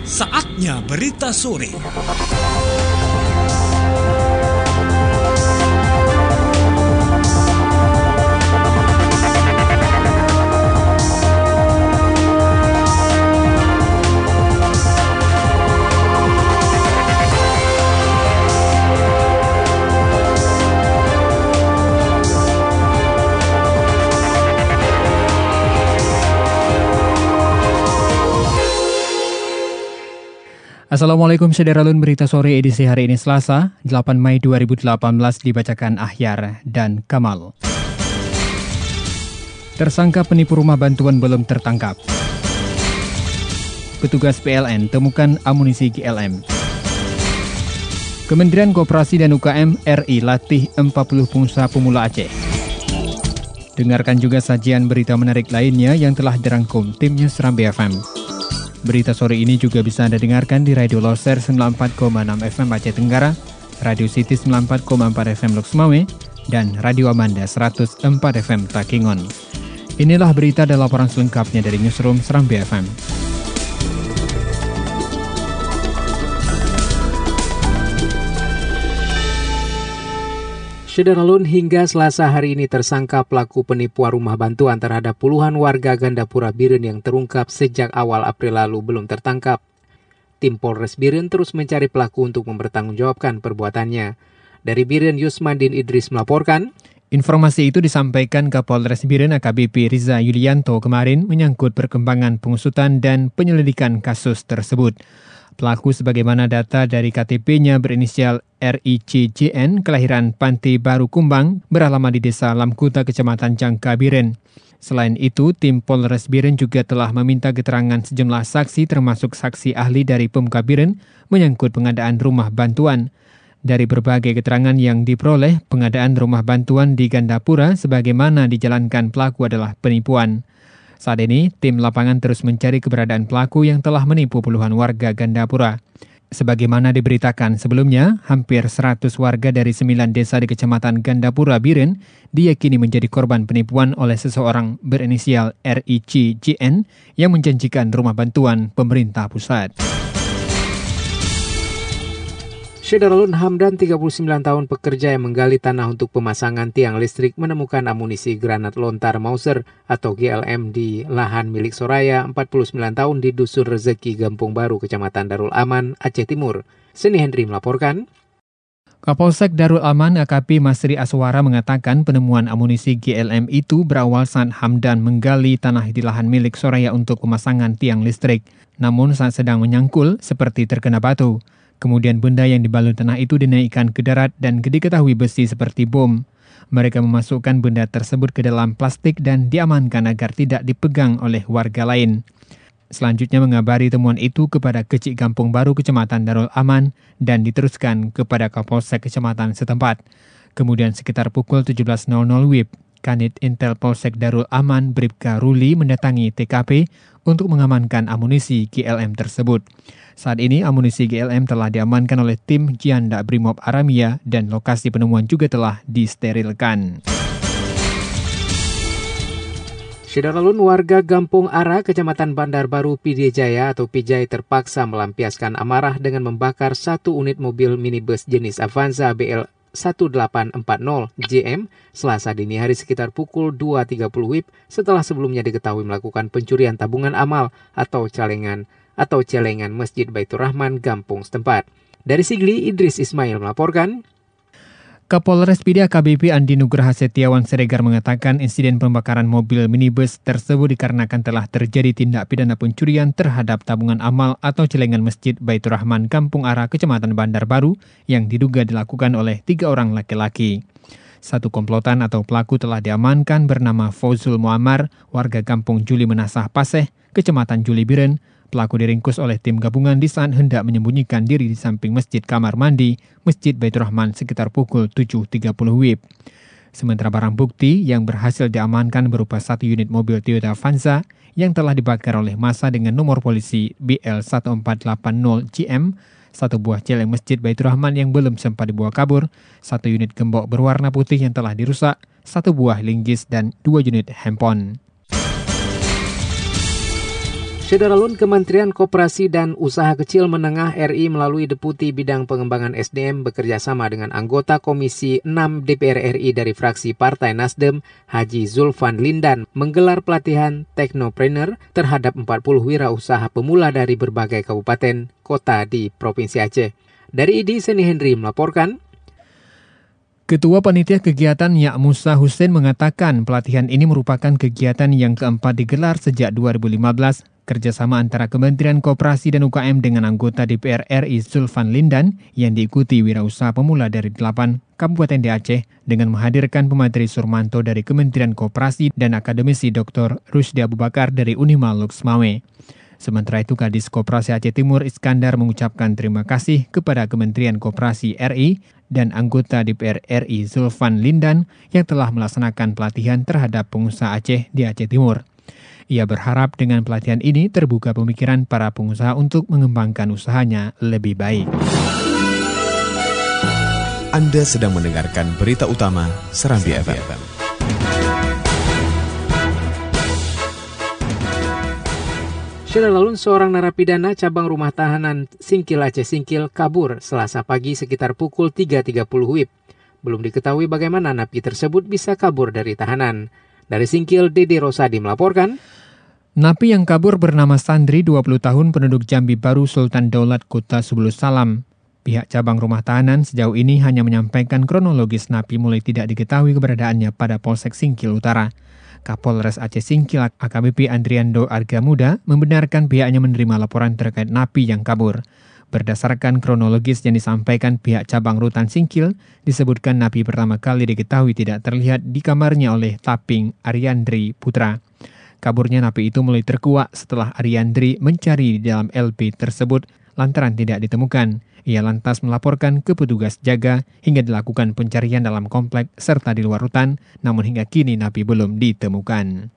Saatnya berita sore. Assalamualaikum Sederalun, berita sore edisi hari ini Selasa, 8 Mei 2018 dibacakan Ahyar dan Kamal. Tersangka penipu rumah bantuan belum tertangkap. Petugas PLN temukan amunisi GLM. Kementerian Koperasi dan UKM RI latih 40 pengusaha pemula Aceh. Dengarkan juga sajian berita menarik lainnya yang telah dirangkum tim News Serambi FM. Berita sore ini juga bisa Anda dengarkan di Radio Loser 94,6 FM Aceh Tenggara, Radio City 94,4 FM Lok Sumawe, dan Radio Amanda 104 FM Takingon. Inilah berita dan laporan selengkapnya dari Newsroom Serambi FM. Sederalun, hingga Selasa hari ini tersangka pelaku penipuan rumah bantuan terhadap puluhan warga Gandapura Biren yang terungkap sejak awal April lalu belum tertangkap. Tim Polres Biren terus mencari pelaku untuk mempertanggungjawabkan perbuatannya. Dari Biren, Yusmandin Idris melaporkan. Informasi itu disampaikan Kapolres Biren AKBP Riza Yulianto kemarin menyangkut perkembangan pengusutan dan penyelidikan kasus tersebut. Pelaku sebagaimana data dari KTP-nya berinisial RICJN, kelahiran Panti Baru Kumbang, beralamat di Desa Lamkuta, Kecamatan Jangka, Biren. Selain itu, tim Polres Biren juga telah meminta keterangan sejumlah saksi termasuk saksi ahli dari Pemka Biren menyangkut pengadaan rumah bantuan. Dari berbagai keterangan yang diperoleh, pengadaan rumah bantuan di Gandapura sebagaimana dijalankan pelaku adalah penipuan. Saat ini, tim lapangan terus mencari keberadaan pelaku yang telah menipu puluhan warga Gandapura. Sebagaimana diberitakan sebelumnya, hampir 100 warga dari 9 desa di Kecamatan Gandapura, Biren, diyakini menjadi korban penipuan oleh seseorang berinisial RICJN yang menjanjikan rumah bantuan pemerintah pusat. Sederalun, Hamdan, 39 tahun pekerja yang menggali tanah untuk pemasangan tiang listrik menemukan amunisi granat lontar Mauser atau GLM di lahan milik Soraya, 49 tahun di Dusun Rezeki, Gampung Baru, Kecamatan Darul Aman, Aceh Timur. Seni Henry melaporkan. Kapolsek Darul Aman AKP Masri Aswara mengatakan penemuan amunisi GLM itu berawal saat Hamdan menggali tanah di lahan milik Soraya untuk pemasangan tiang listrik. Namun saat sedang menyangkul seperti terkena batu. Kemudian benda yang dibalut tanah itu dinaikkan ke darat dan diketahui besi seperti bom. Mereka memasukkan benda tersebut ke dalam plastik dan diamankan agar tidak dipegang oleh warga lain. Selanjutnya mengabari temuan itu kepada Kecik Gampung Baru Kecamatan Darul Aman dan diteruskan kepada Kapolsek Kecamatan setempat. Kemudian sekitar pukul 17.00 WIB, Kanit Intel Polsek Darul Aman Bribka Ruli mendatangi TKP untuk mengamankan amunisi GLM tersebut. Saat ini amunisi GLM telah diamankan oleh tim Jianda Brimob Aramia dan lokasi penemuan juga telah disterilkan. Sederalun, warga Gampung Ara, Kecamatan Bandar Baru, Pidijaya atau Pijai terpaksa melampiaskan amarah dengan membakar satu unit mobil minibus jenis Avanza BL 1840 JM Selasa dini hari sekitar pukul 2.30 WIB setelah sebelumnya diketahui melakukan pencurian tabungan amal atau celengan Masjid Baitur Rahman Gampung setempat. Dari Sigli, Idris Ismail melaporkan. Kapolres PD AKBP Andi Nugraha Setiawan Siregar mengatakan insiden pembakaran mobil minibus tersebut dikarenakan telah terjadi tindak pidana pencurian terhadap tabungan amal atau celengan Masjid Baitur Rahman Kampung Ara, Kecamatan Bandar Baru yang diduga dilakukan oleh 3 orang laki-laki. Satu komplotan atau pelaku telah diamankan bernama Fauzul Muammar, warga Kampung Juli Menasah Paseh, Kecamatan Juli Biren. Pelaku diringkus oleh tim gabungan di saat hendak menyembunyikan diri di samping Masjid Kamar Mandi, Masjid Baitur Rahman sekitar pukul 7.30 WIB. Sementara barang bukti yang berhasil diamankan berupa satu unit mobil Toyota Avanza yang telah dibakar oleh massa dengan nomor polisi BL 1480 GM, satu buah celeng Masjid Baitur Rahman yang belum sempat dibawa kabur, satu unit gembok berwarna putih yang telah dirusak, satu buah linggis dan 2 unit handphone. Sederalun Kementerian Koperasi dan Usaha Kecil Menengah RI melalui Deputi Bidang Pengembangan SDM bekerjasama dengan anggota Komisi 6 DPR RI dari fraksi Partai Nasdem, Haji Zulfan Lindan, menggelar pelatihan Teknopreneur terhadap 40 wirausaha pemula dari berbagai kabupaten kota di Provinsi Aceh. Dari ID, Seni Henry melaporkan. Ketua Panitia Kegiatan Yak Musa Hussein mengatakan pelatihan ini merupakan kegiatan yang keempat digelar sejak 2015, kerjasama antara Kementerian Koperasi dan UKM dengan anggota DPR RI Zulfan Lindan yang diikuti wirausaha pemula dari 8 kabupaten di Aceh dengan menghadirkan pemateri Surmanto dari Kementerian Koperasi dan akademisi Dr. Rusdi Abubakar dari Unima Lux Mawai. Sementara itu, Kadis Koperasi Aceh Timur Iskandar mengucapkan terima kasih kepada Kementerian Koperasi RI dan anggota DPR RI Zulfan Lindan yang telah melaksanakan pelatihan terhadap pengusaha Aceh di Aceh Timur. Ia berharap dengan pelatihan ini terbuka pemikiran para pengusaha untuk mengembangkan usahanya lebih baik. Anda sedang mendengarkan berita utama Serambi FM. Sederalun seorang narapidana cabang rumah tahanan Singkil Aceh Singkil kabur Selasa pagi sekitar pukul 3.30 WIB. Belum diketahui bagaimana napi tersebut bisa kabur dari tahanan. Dari Singkil, Dede Rosadi melaporkan. Napi yang kabur bernama Sandri, 20 tahun, penduduk Jambi Baru, Sultan Daulat, Kota Subulus Salam. Pihak cabang rumah tahanan sejauh ini hanya menyampaikan kronologis napi mulai tidak diketahui keberadaannya pada Polsek Singkil Utara. Kapolres Aceh Singkil AKBP Andriando Argamuda membenarkan pihaknya menerima laporan terkait napi yang kabur. Berdasarkan kronologis yang disampaikan pihak cabang rutan Singkil, disebutkan napi pertama kali diketahui tidak terlihat di kamarnya oleh Taping Ariandri Putra. Kaburnya napi itu mulai terkuak setelah Ariandri mencari di dalam LP tersebut lantaran tidak ditemukan. Ia lantas melaporkan ke petugas jaga hingga dilakukan pencarian dalam komplek serta di luar rutan, namun hingga kini napi belum ditemukan.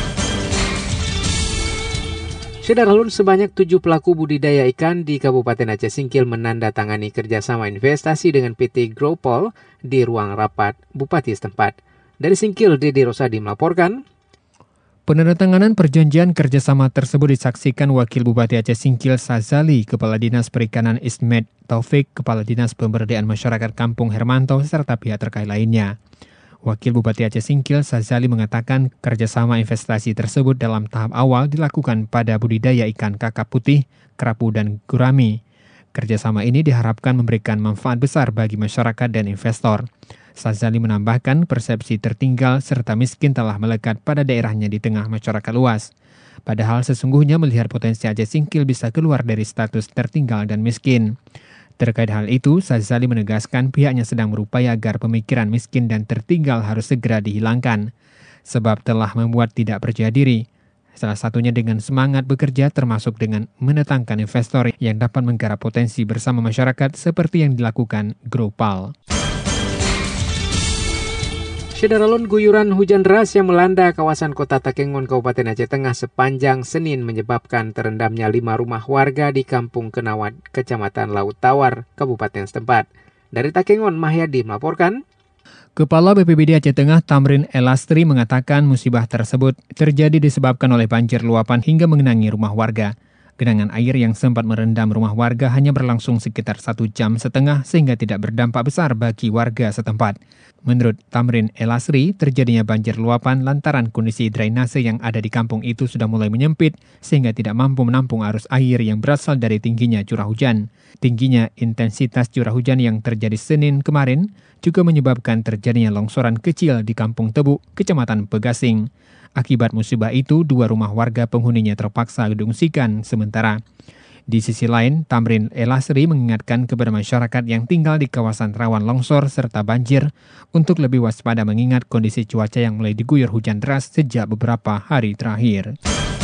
Sederalun sebanyak 7 pelaku budidaya ikan di Kabupaten Aceh Singkil menandatangani kerjasama investasi dengan PT Gropol di ruang rapat Bupati setempat. Dari Singkil, Dede Rosadi melaporkan. Penandatanganan perjanjian kerjasama tersebut disaksikan Wakil Bupati Aceh Singkil Sazali, Kepala Dinas Perikanan Ismet Taufik, Kepala Dinas Pemberdayaan Masyarakat Kampung Hermanto, serta pihak terkait lainnya. Wakil Bupati Aceh Singkil Sazali mengatakan kerjasama investasi tersebut dalam tahap awal dilakukan pada budidaya ikan kakap putih, kerapu, dan gurami. Kerjasama ini diharapkan memberikan manfaat besar bagi masyarakat dan investor. Sazali menambahkan persepsi tertinggal serta miskin telah melekat pada daerahnya di tengah masyarakat luas. Padahal sesungguhnya melihat potensi Aceh Singkil bisa keluar dari status tertinggal dan miskin. Terkait hal itu, Sazali menegaskan pihaknya sedang berupaya agar pemikiran miskin dan tertinggal harus segera dihilangkan. Sebab telah membuat tidak percaya diri. Salah satunya dengan semangat bekerja termasuk dengan mendatangkan investor yang dapat menggarap potensi bersama masyarakat seperti yang dilakukan Gropal. Sederalun guyuran hujan deras yang melanda kawasan kota Takengon, Kabupaten Aceh Tengah sepanjang Senin menyebabkan terendamnya 5 rumah warga di Kampung Kenawat, Kecamatan Laut Tawar, Kabupaten setempat. Dari Takengon, Mahyadi melaporkan. Kepala BPBD Aceh Tengah Tamrin Elastri mengatakan musibah tersebut terjadi disebabkan oleh banjir luapan hingga mengenangi rumah warga. Genangan air yang sempat merendam rumah warga hanya berlangsung sekitar 1,5 jam sehingga tidak berdampak besar bagi warga setempat. Menurut Tamrin Elasri, terjadinya banjir luapan lantaran kondisi drainase yang ada di kampung itu sudah mulai menyempit sehingga tidak mampu menampung arus air yang berasal dari tingginya curah hujan. Tingginya intensitas curah hujan yang terjadi Senin kemarin juga menyebabkan terjadinya longsoran kecil di Kampung Tebu, Kecamatan Pegasing. Akibat musibah itu, 2 rumah warga penghuninya terpaksa diungsikan sementara. Di sisi lain, Tamrin Elasri mengingatkan kepada masyarakat yang tinggal di kawasan rawan longsor serta banjir untuk lebih waspada mengingat kondisi cuaca yang mulai diguyur hujan deras sejak beberapa hari terakhir.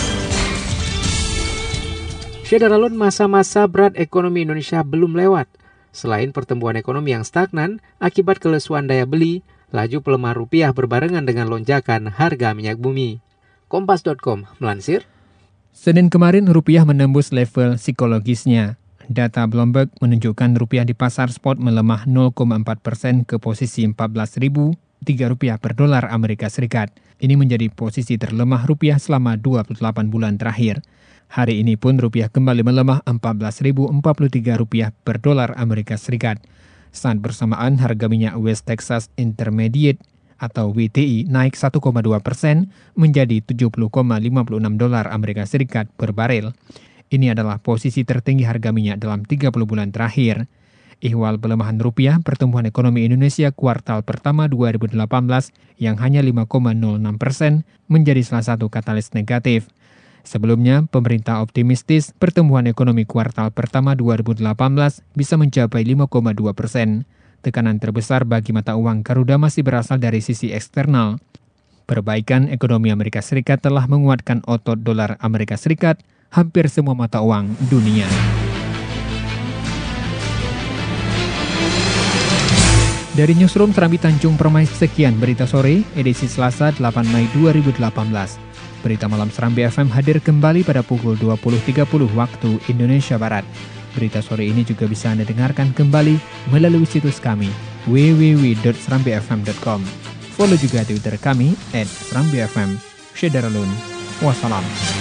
Sederalun masa-masa berat ekonomi Indonesia belum lewat. Selain pertumbuhan ekonomi yang stagnan akibat kelesuan daya beli, laju pelemah rupiah berbarengan dengan lonjakan harga minyak bumi. Kompas.com melansir. Senin kemarin rupiah menembus level psikologisnya. Data Bloomberg menunjukkan rupiah di pasar spot melemah 0,4% ke posisi 14.003 rupiah per dolar Amerika Serikat. Ini menjadi posisi terlemah rupiah selama 28 bulan terakhir. Hari ini pun rupiah kembali melemah Rp14.043 per dolar Amerika Serikat. Saat bersamaan harga minyak West Texas Intermediate atau WTI naik 1,2% menjadi $70,56 Amerika Serikat per barel. Ini adalah posisi tertinggi harga minyak dalam 30 bulan terakhir. Ihwal pelemahan rupiah pertumbuhan ekonomi Indonesia kuartal pertama 2018 yang hanya 5,06% menjadi salah satu katalis negatif. Sebelumnya, pemerintah optimistis pertumbuhan ekonomi kuartal pertama 2018 bisa mencapai 5,2%. Tekanan terbesar bagi mata uang Garuda masih berasal dari sisi eksternal. Perbaikan ekonomi Amerika Serikat telah menguatkan otot dolar Amerika Serikat hampir semua mata uang dunia. Dari Newsroom Serambi Tanjung Permai, sekian berita sore, edisi Selasa 8 Mei 2018. Berita malam Serambi FM hadir kembali pada pukul 20.30 waktu Indonesia Barat. Berita sore ini juga bisa Anda dengarkan kembali melalui situs kami www.serambifm.com. Follow juga Twitter kami @serambifm. Syedaralun. Wassalam.